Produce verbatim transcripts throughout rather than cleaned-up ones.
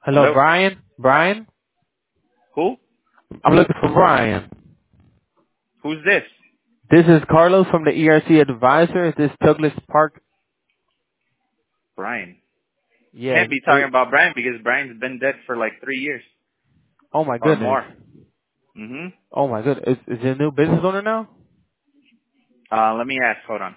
Hello, Hello? Brian? Brian? Who? I'm looking for Brian. Who's this? This is Carlos from the E R C Advisor. Is this Douglas Park? Brian. Yeah. Can't be talking It, about Brian because Brian's been dead for like three years oh my or goodness. more. hmm Oh my goodness. Is, is he a new business owner now? Uh, let me ask. Hold on.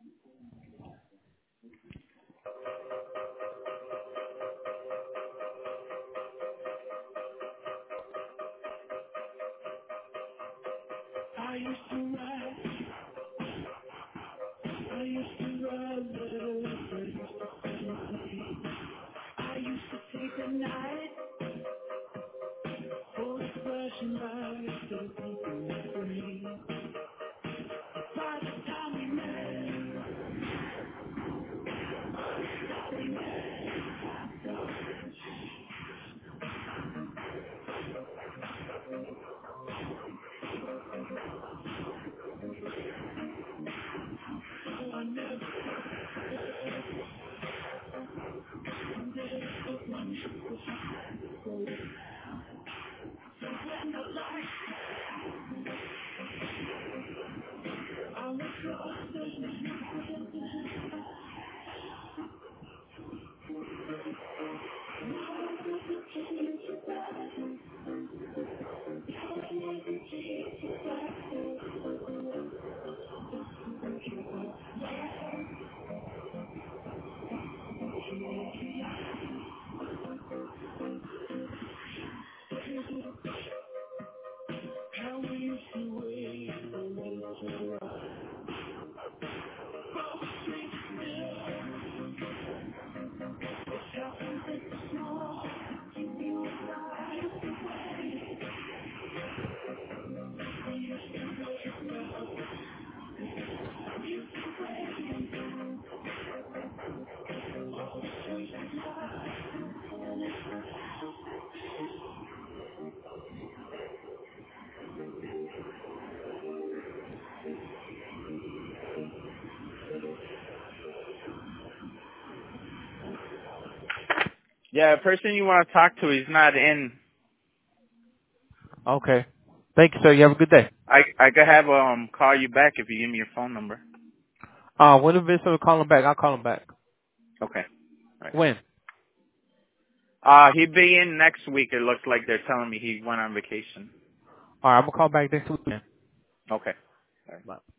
Yeah, the person you want to talk to is not in. Okay. Thank you, sir. You have a good day. I I could have um call you back if you give me your phone number. Uh, when the visitor will call him back, I'll call him back. Okay. All right. When? Uh, he'll be in next week. It looks like they're telling me he went on vacation. Alright, I'm gonna call back next week then. Okay. All right. Bye.